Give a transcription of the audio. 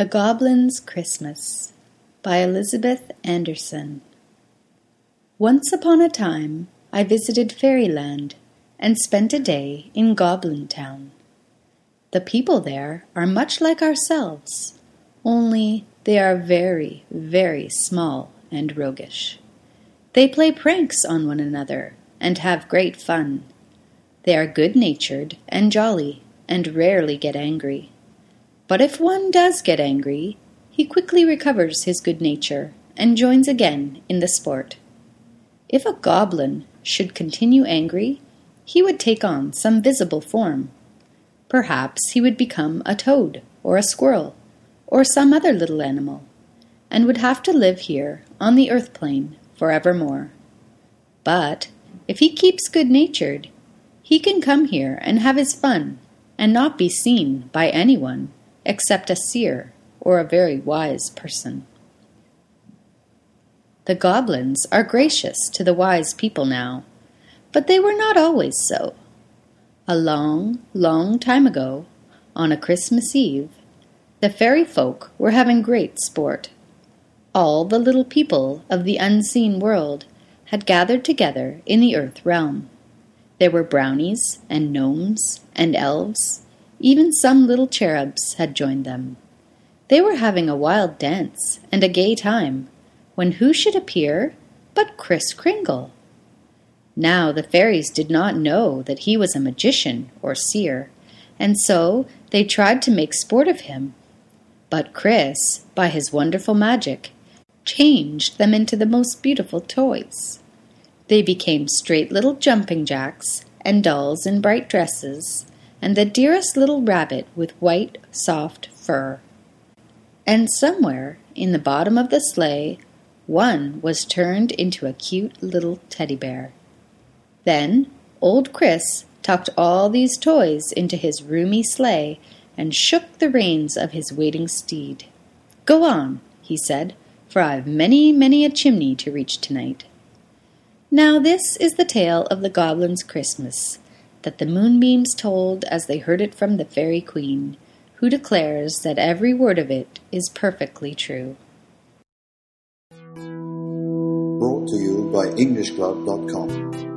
The Goblin's Christmas by Elizabeth Anderson. Once upon a time, I visited Fairyland and spent a day in Goblin Town. The people there are much like ourselves, only they are very, very small and roguish. They play pranks on one another and have great fun. They are good-natured and jolly and rarely get angry. But if one does get angry, he quickly recovers his good nature and joins again in the sport. If a goblin should continue angry, he would take on some visible form. Perhaps he would become a toad or a squirrel or some other little animal, and would have to live here on the earth plane forevermore. But if he keeps good-natured, he can come here and have his fun and not be seen by anyone except a seer or a very wise person. The goblins are gracious to the wise people now, but they were not always so. A long, long time ago, on a Christmas Eve, the fairy folk were having great sport. All the little people of the unseen world had gathered together in the earth realm. There were brownies and gnomes and elves. Even some little cherubs had joined them. They were having a wild dance and a gay time, when who should appear but Kris Kringle. Now the fairies did not know that he was a magician or seer, and so they tried to make sport of him. But Kris, by his wonderful magic, changed them into the most beautiful toys. They became straight little jumping jacks and dolls in bright dresses, and the dearest little rabbit with white, soft fur. And somewhere in the bottom of the sleigh, one was turned into a cute little teddy bear. Then old Kris tucked all these toys into his roomy sleigh and shook the reins of his waiting steed. "Go on," he said, "for I've many, many a chimney to reach tonight." Now this is the tale of the Goblin's Christmas, that the moonbeams told as they heard it from the Fairy Queen, who declares that every word of it is perfectly true. Brought to you by EnglishClub.com.